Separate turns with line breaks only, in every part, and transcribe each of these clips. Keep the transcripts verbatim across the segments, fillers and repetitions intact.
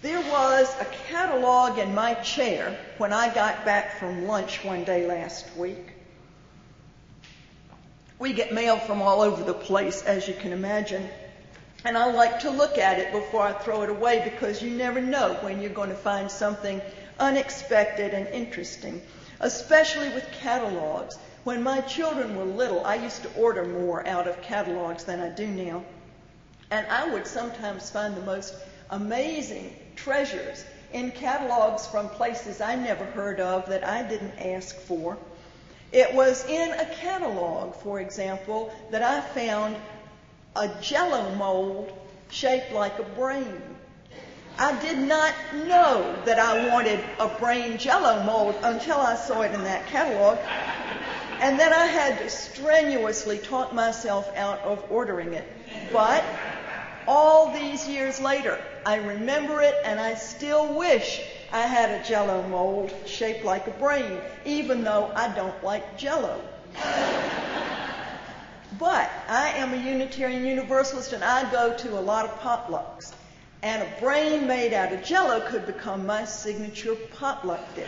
There was a catalog in my chair when I got back from lunch one day last week. We get mail from all over the place, as you can imagine, and I like to look at it before I throw it away because you never know when you're going to find something unexpected and interesting, especially with catalogs. When my children were little, I used to order more out of catalogs than I do now, and I would sometimes find the most amazing treasures in catalogs from places I never heard of that I didn't ask for. It was in a catalog, for example, that I found a Jell-O mold shaped like a brain. I did not know that I wanted a brain Jell-O mold until I saw it in that catalog. And then I had to strenuously talk myself out of ordering it. But all these years later, I remember it, and I still wish I had a Jell-O mold shaped like a brain, even though I don't like Jell-O. But I am a Unitarian Universalist, and I go to a lot of potlucks. And a brain made out of Jell-O could become my signature potluck dish.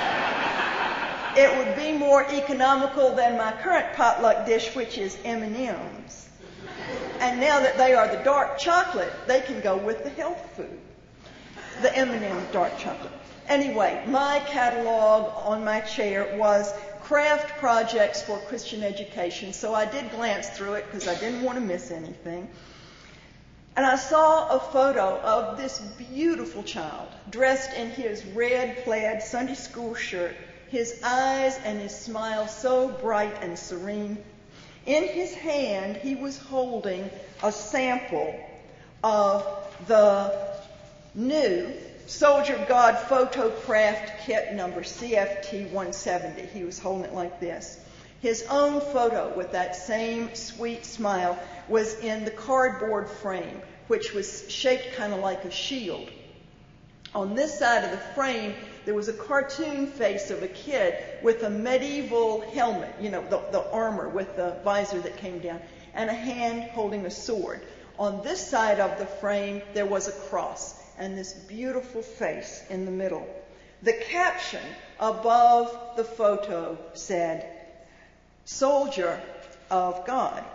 It would be more economical than my current potluck dish, which is M and M's. And now that they are the dark chocolate, they can go with the health food, the M and M dark chocolate. Anyway, my catalog on my chair was craft projects for Christian education, so I did glance through it because I didn't want to miss anything. And I saw a photo of this beautiful child dressed in his red plaid Sunday school shirt, his eyes and his smile so bright and serene. In his hand, he was holding a sample of the new Soldier of God Photocraft Kit number C F T one seventy. He was holding it like this. His own photo with that same sweet smile was in the cardboard frame, which was shaped kind of like a shield. On this side of the frame, there was a cartoon face of a kid with a medieval helmet, you know, the, the armor with the visor that came down, and a hand holding a sword. On this side of the frame, there was a cross and this beautiful face in the middle. The caption above the photo said, "Soldier of God."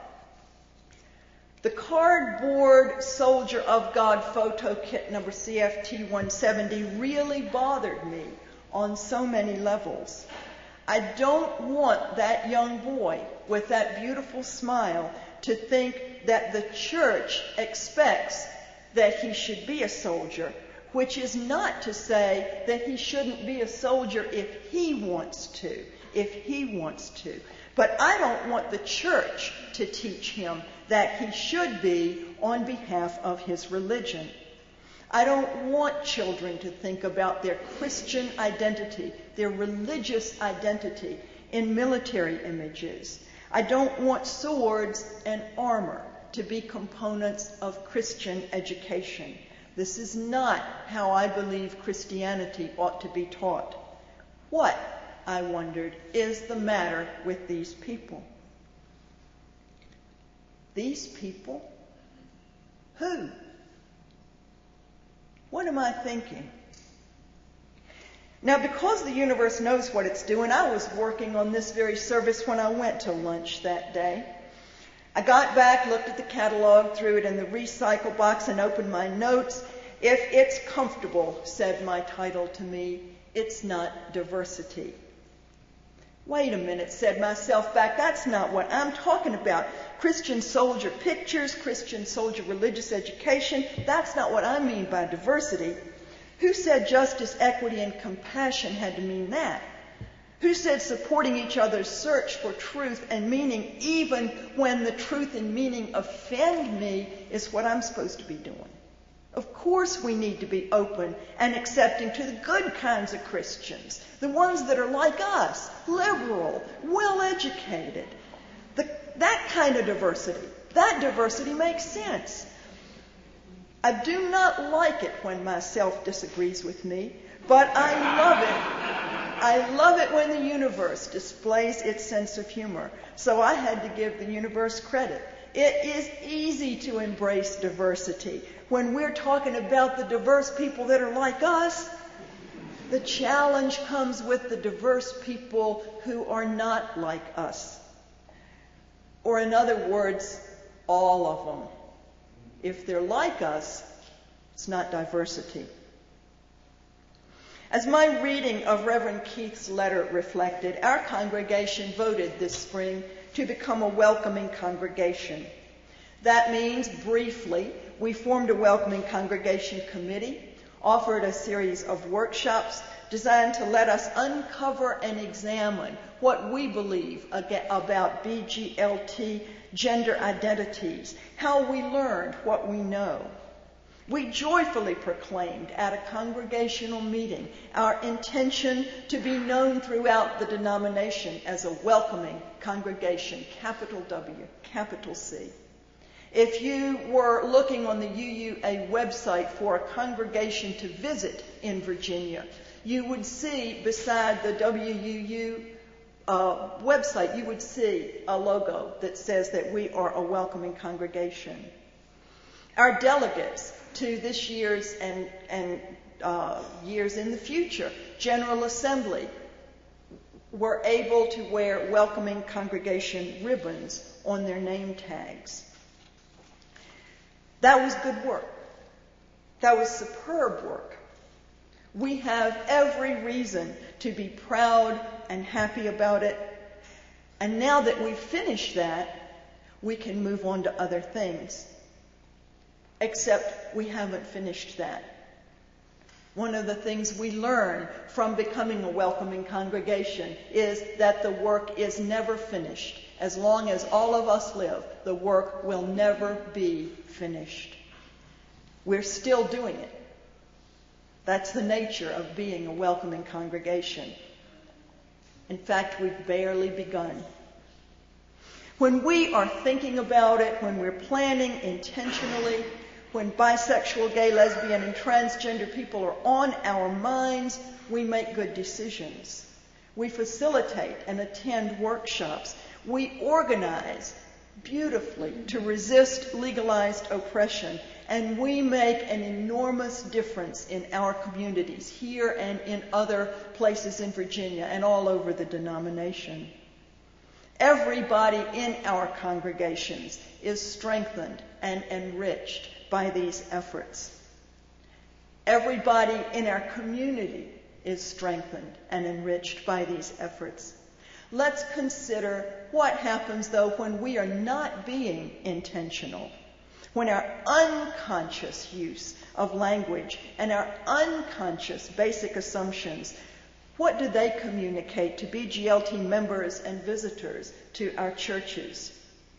The cardboard Soldier of God photo kit number C F T one seventy really bothered me on so many levels. I don't want that young boy with that beautiful smile to think that the church expects that he should be a soldier, which is not to say that he shouldn't be a soldier if he wants to, if he wants to. But I don't want the church to teach him that he should be on behalf of his religion. I don't want children to think about their Christian identity, their religious identity in military images. I don't want swords and armor to be components of Christian education. This is not how I believe Christianity ought to be taught. What, I wondered, is the matter with these people? These people? Who? What am I thinking? Now, because the universe knows what it's doing, I was working on this very service when I went to lunch that day. I got back, looked at the catalog, threw it in the recycle box, and opened my notes. "If it's comfortable," said my title to me, "it's not diversity." Wait a minute, said myself back, that's not what I'm talking about. Christian soldier pictures, Christian soldier religious education, that's not what I mean by diversity. Who said justice, equity, and compassion had to mean that? Who said supporting each other's search for truth and meaning, even when the truth and meaning offend me, is what I'm supposed to be doing? Of course we need to be open and accepting to the good kinds of Christians, the ones that are like us, liberal, well-educated. The, that kind of diversity, that diversity makes sense. I do not like it when myself disagrees with me, but I love it. I love it when the universe displays its sense of humor. So I had to give the universe credit. It is easy to embrace diversity when we're talking about the diverse people that are like us, the challenge comes with the diverse people who are not like us. Or in other words, all of them. If they're like us, it's not diversity. As my reading of Reverend Keith's letter reflected, our congregation voted this spring to become a welcoming congregation. That means, briefly, we formed a welcoming congregation committee, offered a series of workshops designed to let us uncover and examine what we believe about B G L T gender identities, how we learned what we know. We joyfully proclaimed at a congregational meeting our intention to be known throughout the denomination as a welcoming congregation, capital W, capital C. If you were looking on the U U A website for a congregation to visit in Virginia, you would see beside the W U U uh, website, you would see a logo that says that we are a welcoming congregation. Our delegates to this year's and, and uh, years in the future General Assembly were able to wear welcoming congregation ribbons on their name tags. That was good work. That was superb work. We have every reason to be proud and happy about it. And now that we've finished that, we can move on to other things. Except we haven't finished that. One of the things we learn from becoming a welcoming congregation is that the work is never finished. As long as all of us live, the work will never be finished. We're still doing it. That's the nature of being a welcoming congregation. In fact, we've barely begun. When we are thinking about it, when we're planning intentionally, when bisexual, gay, lesbian, and transgender people are on our minds, we make good decisions. We facilitate and attend workshops. We organize beautifully to resist legalized oppression, and we make an enormous difference in our communities here and in other places in Virginia and all over the denomination. Everybody in our congregations is strengthened and enriched by these efforts. Everybody in our community is strengthened and enriched by these efforts. Let's consider what happens, though, when we are not being intentional, when our unconscious use of language and our unconscious basic assumptions, what do they communicate to B G L T members and visitors to our churches?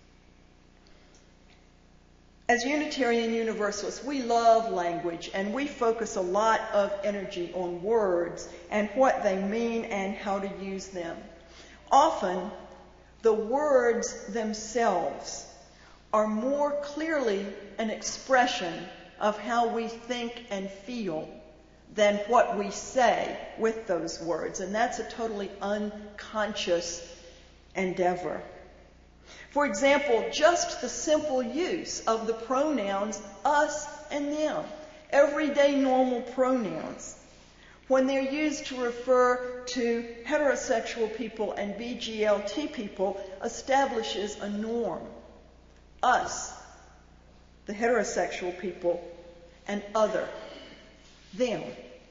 As Unitarian Universalists, we love language, and we focus a lot of energy on words and what they mean and how to use them. Often, the words themselves are more clearly an expression of how we think and feel than what we say with those words, and that's a totally unconscious endeavor. For example, just the simple use of the pronouns us and them, everyday normal pronouns, when they're used to refer to heterosexual people and B G L T people, establishes a norm. Us, the heterosexual people, and other, them.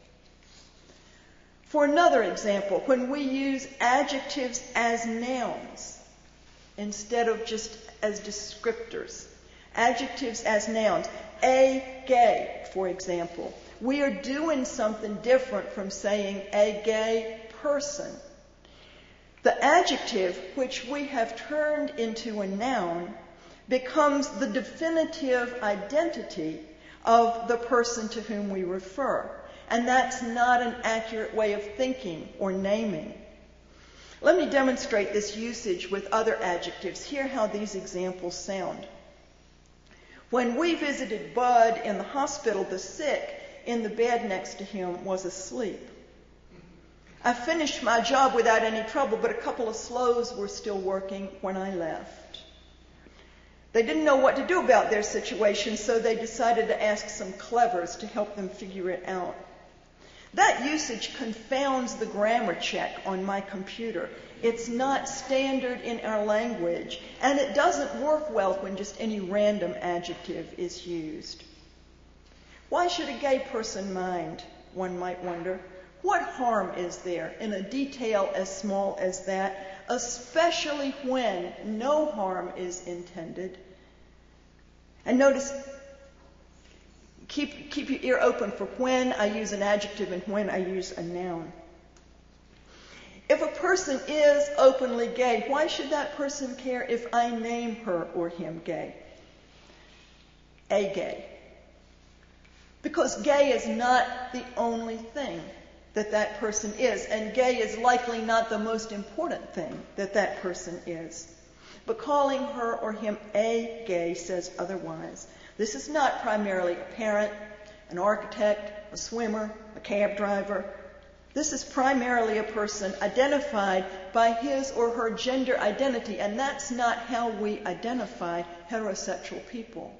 For another example, when we use adjectives as nouns instead of just as descriptors, adjectives as nouns, a gay, for example, we are doing something different from saying a gay person. The adjective, which we have turned into a noun, becomes the definitive identity of the person to whom we refer. And that's not an accurate way of thinking or naming. Let me demonstrate this usage with other adjectives. Hear how these examples sound. When we visited Bud in the hospital, the sick in the bed next to him was asleep. I finished my job without any trouble, but a couple of slows were still working when I left. They didn't know what to do about their situation, so they decided to ask some clevers to help them figure it out. That usage confounds the grammar check on my computer. It's not standard in our language, and it doesn't work well when just any random adjective is used. Why should a gay person mind, one might wonder? What harm is there in a detail as small as that, especially when no harm is intended? And notice, keep, keep your ear open for when I use an adjective and when I use a noun. If a person is openly gay, why should that person care if I name her or him gay? A gay. Because gay is not the only thing that that person is, and gay is likely not the most important thing that that person is. But calling her or him a gay says otherwise. This is not primarily a parent, an architect, a swimmer, a cab driver. This is primarily a person identified by his or her gender identity, and that's not how we identify heterosexual people.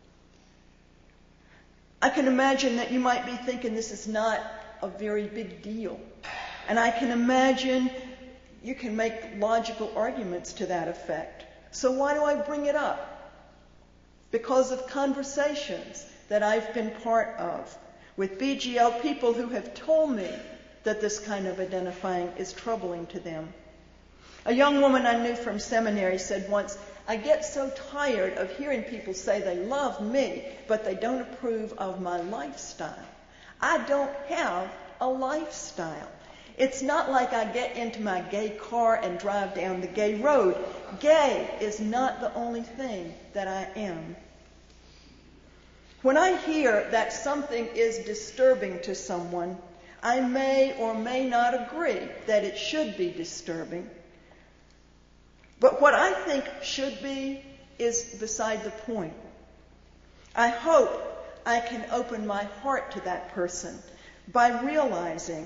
I can imagine that you might be thinking this is not a very big deal. And I can imagine you can make logical arguments to that effect. So why do I bring it up? Because of conversations that I've been part of with B G L people who have told me that this kind of identifying is troubling to them. A young woman I knew from seminary said once, "I get so tired of hearing people say they love me, but they don't approve of my lifestyle. I don't have a lifestyle. It's not like I get into my gay car and drive down the gay road. Gay is not the only thing that I am." When I hear that something is disturbing to someone, I may or may not agree that it should be disturbing. But what I think should be is beside the point. I hope I can open my heart to that person by realizing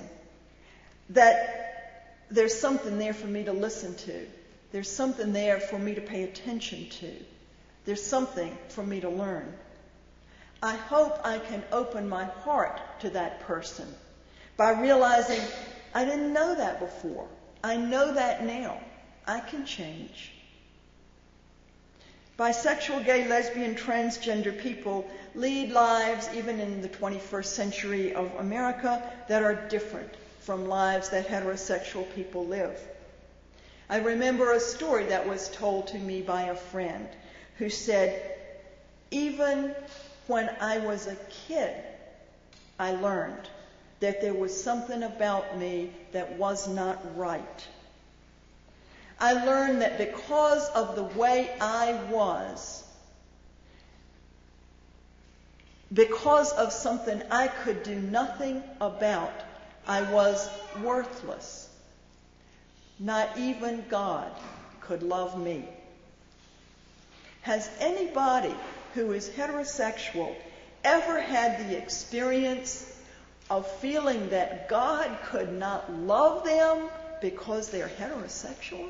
that there's something there for me to listen to. There's something there for me to pay attention to. There's something for me to learn. I hope I can open my heart to that person by realizing I didn't know that before. I know that now. I can change. Bisexual, gay, lesbian, transgender people lead lives, even in the twenty-first century of America, that are different from lives that heterosexual people live. I remember a story that was told to me by a friend who said, "Even when I was a kid, I learned that there was something about me that was not right. I learned that because of the way I was, because of something I could do nothing about, I was worthless. Not even God could love me." Has anybody who is heterosexual ever had the experience of feeling that God could not love them because they're heterosexual?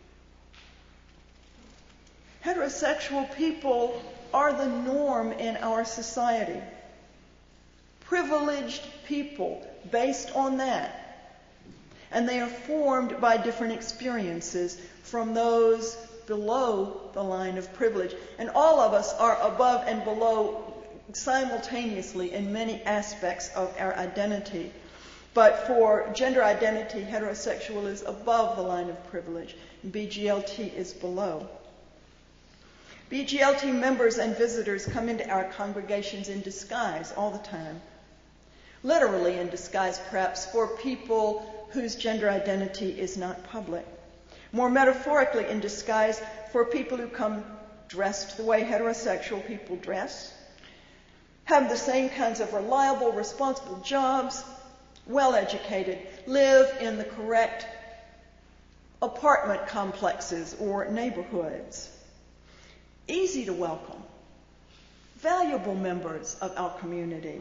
Heterosexual people are the norm in our society. Privileged people based on that. And they are formed by different experiences from those below the line of privilege. And all of us are above and below simultaneously in many aspects of our identity. But for gender identity, heterosexual is above the line of privilege. B G L T is below. B G L T members and visitors come into our congregations in disguise all the time. Literally in disguise, perhaps, for people whose gender identity is not public. More metaphorically in disguise for people who come dressed the way heterosexual people dress, have the same kinds of reliable, responsible jobs, well-educated, live in the correct apartment complexes or neighborhoods. Easy to welcome. Valuable members of our community.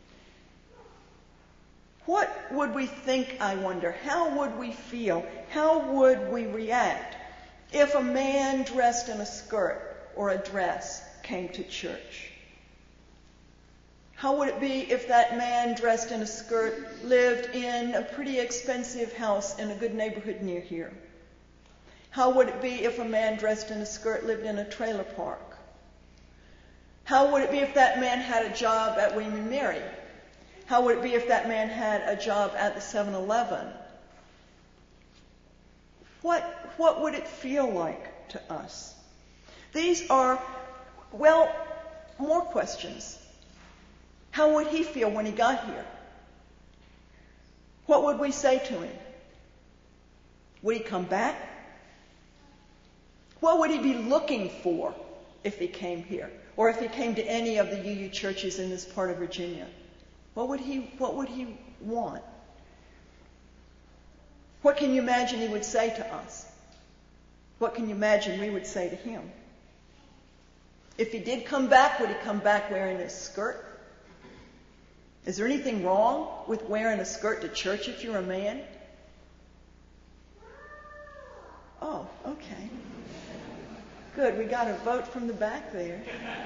What would we think, I wonder? How would we feel? How would we react if a man dressed in a skirt or a dress came to church? How would it be if that man dressed in a skirt lived in a pretty expensive house in a good neighborhood near here? How would it be if a man dressed in a skirt lived in a trailer park? How would it be if that man had a job at William and Mary? How would it be if that man had a job at the seven eleven? What, what would it feel like to us? These are, well, more questions. How would he feel when he got here? What would we say to him? Would he come back? What would he be looking for if he came here? Or if he came to any of the U U churches in this part of Virginia? What would he, what would he want? What can you imagine he would say to us? What can you imagine we would say to him? If he did come back, would he come back wearing a skirt? Is there anything wrong with wearing a skirt to church if you're a man? Oh, okay. Good, we got a vote from the back there.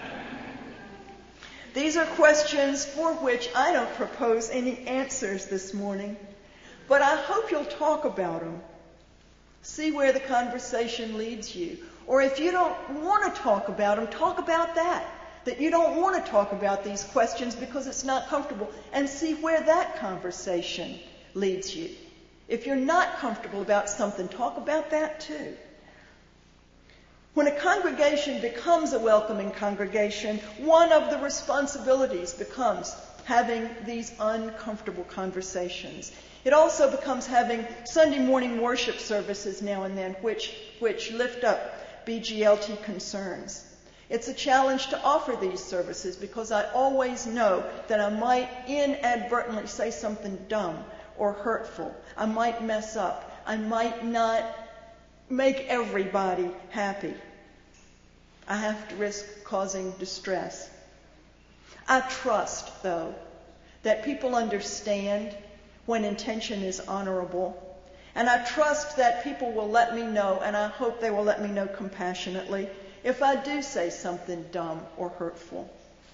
These are questions for which I don't propose any answers this morning, but I hope you'll talk about them. See where the conversation leads you. Or if you don't want to talk about them, talk about that. That you don't want to talk about these questions because it's not comfortable, and see where that conversation leads you. If you're not comfortable about something, talk about that too. When a congregation becomes a welcoming congregation, one of the responsibilities becomes having these uncomfortable conversations. It also becomes having Sunday morning worship services now and then, which, which lift up B G L T concerns. It's a challenge to offer these services because I always know that I might inadvertently say something dumb or hurtful. I might mess up. I might not make everybody happy. I have to risk causing distress. I trust, though, that people understand when intention is honorable. And I trust that people will let me know, and I hope they will let me know compassionately, if I do say something dumb or hurtful.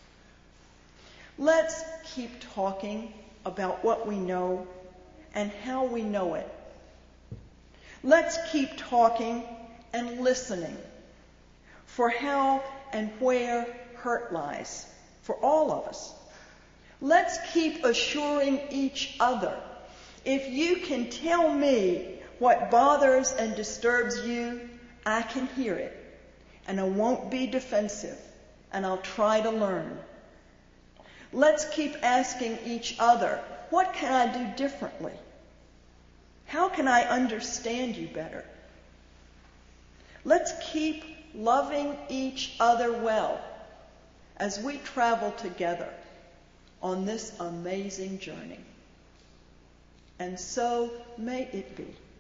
Let's keep talking about what we know and how we know it. Let's keep talking and listening for how and where hurt lies for all of us. Let's keep assuring each other. If you can tell me what bothers and disturbs you, I can hear it. And I won't be defensive. And I'll try to learn. Let's keep asking each other, what can I do differently? How can I understand you better? Let's keep loving each other well as we travel together on this amazing journey. And so may it be.